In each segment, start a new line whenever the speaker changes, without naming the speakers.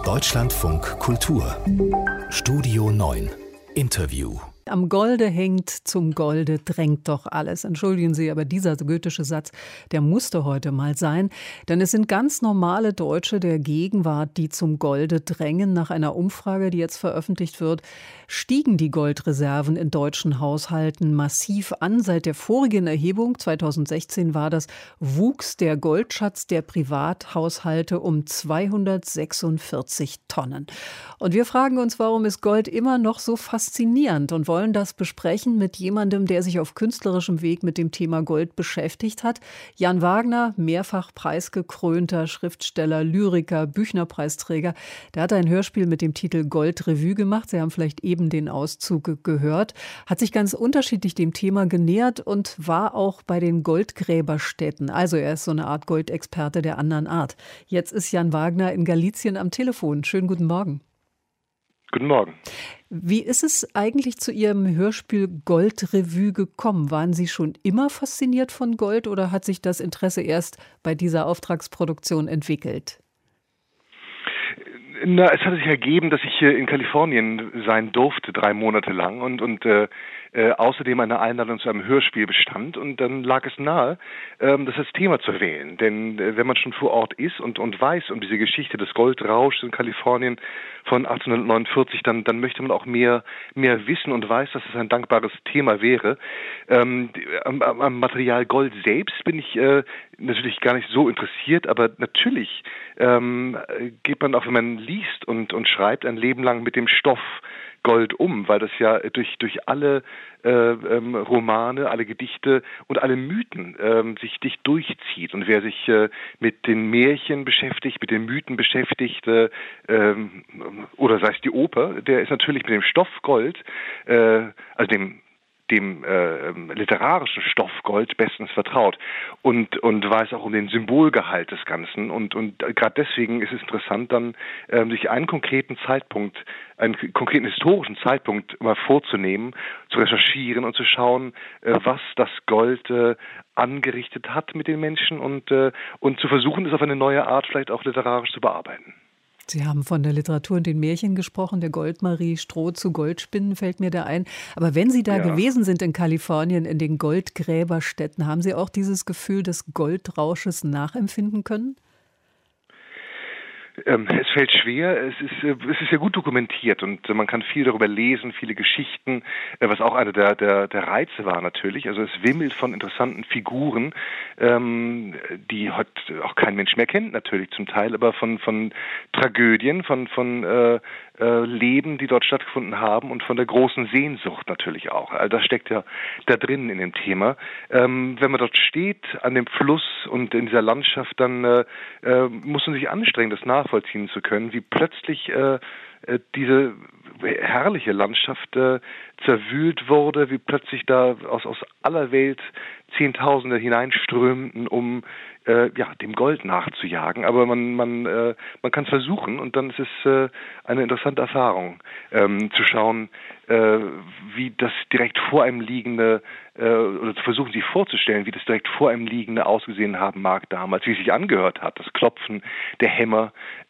Deutschlandfunk Kultur Studio 9 Interview.
Am Golde hängt, zum Golde drängt doch alles. Entschuldigen Sie, aber dieser goethische Satz, der musste heute mal sein. Denn es sind ganz normale Deutsche der Gegenwart, die zum Golde drängen. Nach einer Umfrage, die jetzt veröffentlicht wird, stiegen die Goldreserven in deutschen Haushalten massiv an. Seit der vorigen Erhebung, 2016 war das, wuchs der Goldschatz der Privathaushalte um 246 Tonnen. Und wir fragen uns, warum ist Gold immer noch so faszinierend, und wollen das besprechen mit jemandem, der sich auf künstlerischem Weg mit dem Thema Gold beschäftigt hat. Jan Wagner, mehrfach preisgekrönter Schriftsteller, Lyriker, Büchnerpreisträger. Der hat ein Hörspiel mit dem Titel Gold Revue gemacht. Sie haben vielleicht eben den Auszug gehört. Hat sich ganz unterschiedlich dem Thema genähert und war auch bei den Goldgräberstätten. Also er ist so eine Art Goldexperte der anderen Art. Jetzt ist Jan Wagner in Galizien am Telefon. Schönen guten Morgen.
Guten Morgen.
Wie ist es eigentlich zu Ihrem Hörspiel Gold Revue gekommen? Waren Sie schon immer fasziniert von Gold oder hat sich das Interesse erst bei dieser Auftragsproduktion entwickelt?
Na, es hatte sich ergeben, dass ich in Kalifornien sein durfte, 3 Monate lang und außerdem eine Einladung zu einem Hörspiel bestand, und dann lag es nahe, das als Thema zu wählen. Denn wenn man schon vor Ort ist und weiß um diese Geschichte des Goldrauschs in Kalifornien von 1849, dann möchte man auch mehr wissen und weiß, dass es ein dankbares Thema wäre. Am Material Gold selbst bin ich natürlich gar nicht so interessiert, aber natürlich geht man auch, wenn man liest und schreibt, ein Leben lang mit dem Stoff Gold um, weil das ja durch alle Romane, alle Gedichte und alle Mythen sich durchzieht. Und wer sich mit den Märchen beschäftigt, mit den Mythen beschäftigt, oder sei es die Oper, der ist natürlich mit dem Stoff Gold, also dem literarischen Stoff Gold bestens vertraut und weiß auch um den Symbolgehalt des Ganzen, und gerade deswegen ist es interessant, dann sich einen konkreten historischen Zeitpunkt mal vorzunehmen, zu recherchieren und zu schauen, was das Gold angerichtet hat mit den Menschen, und zu versuchen, es auf eine neue Art vielleicht auch literarisch zu bearbeiten.
Sie haben von der Literatur und den Märchen gesprochen, der Goldmarie, Stroh zu Goldspinnen fällt mir da ein. Aber wenn Sie da gewesen sind in Kalifornien, in den Goldgräberstätten, haben Sie auch dieses Gefühl des Goldrausches nachempfinden können?
Es fällt schwer, es ist ja gut dokumentiert und man kann viel darüber lesen, viele Geschichten, was auch einer der Reize war natürlich. Also es wimmelt von interessanten Figuren, die heute auch kein Mensch mehr kennt natürlich zum Teil, aber von Tragödien, von Leben, die dort stattgefunden haben, und von der großen Sehnsucht natürlich auch. Also das steckt ja da drin in dem Thema. Wenn man dort steht an dem Fluss und in dieser Landschaft, dann muss man sich anstrengen, das nachvollziehen zu können, wie plötzlich diese herrliche Landschaft zerwühlt wurde, wie plötzlich da aus aller Welt Zehntausende hineinströmten, um dem Gold nachzujagen. Aber man kann es versuchen, und dann ist es eine interessante Erfahrung, zu schauen, wie das direkt vor einem liegende, oder zu versuchen, sich vorzustellen, wie das direkt vor einem liegende ausgesehen haben mag damals, wie es sich angehört hat, das Klopfen der Hämmer,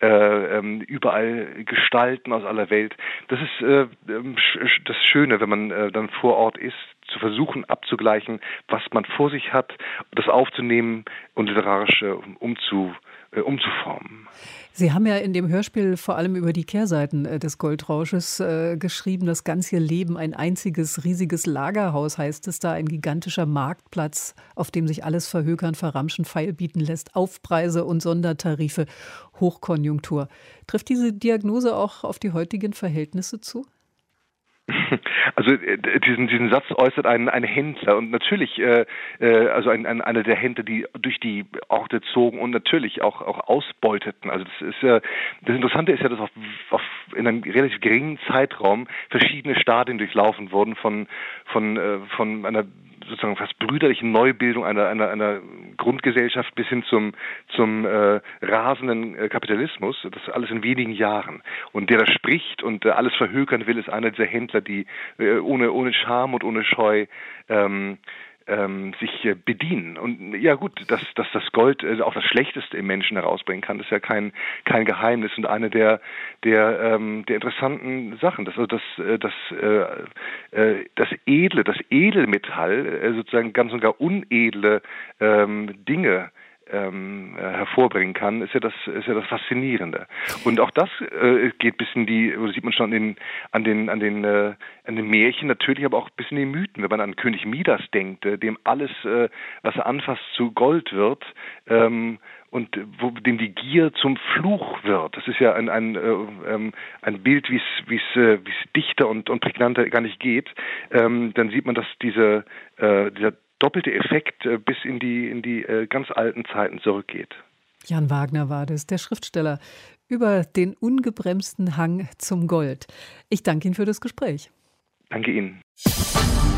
überall Gestalten aus aller Welt. Das ist das Schöne, wenn man dann vor Ort ist, zu versuchen abzugleichen, was man vor sich hat, das aufzunehmen und literarisch umzuformen.
Sie haben ja in dem Hörspiel vor allem über die Kehrseiten des Goldrausches geschrieben. Das ganze Leben, ein einziges riesiges Lagerhaus, heißt es da, ein gigantischer Marktplatz, auf dem sich alles verhökern, verramschen, feilbieten lässt, Aufpreise und Sondertarife, Hochkonjunktur. Trifft diese Diagnose auch auf die heutigen Verhältnisse zu?
Also diesen Satz äußert ein Händler, und natürlich also einer der Händler, die durch die Orte zogen und natürlich auch ausbeuteten. Also das Interessante ist ja, dass in einem relativ geringen Zeitraum verschiedene Stadien durchlaufen wurden von einer sozusagen fast brüderlichen Neubildung einer Grundgesellschaft bis hin zum rasenden Kapitalismus. Das alles in wenigen Jahren. Und der da spricht und alles verhökern will, ist einer dieser Händler, die ohne Scham und ohne Scheu sich bedienen. Und ja gut, dass das Gold auch das Schlechteste im Menschen herausbringen kann, ist ja kein Geheimnis und eine der interessanten Sachen. Das Edelmetall sozusagen ganz und gar unedle Dinge hervorbringen kann, ist ja das Faszinierende. Und auch das geht bis in die, sieht man schon an den Märchen, natürlich aber auch bis in die Mythen. Wenn man an König Midas denkt, dem alles, was er anfasst, zu Gold wird, und dem die Gier zum Fluch wird. Das ist ja ein Bild, wie es dichter und prägnanter gar nicht geht. Dann sieht man, dass dieser doppelte Effekt bis in die ganz alten Zeiten zurückgeht.
Jan Wagner war das, der Schriftsteller, über den ungebremsten Hang zum Gold. Ich danke Ihnen für das Gespräch.
Danke Ihnen.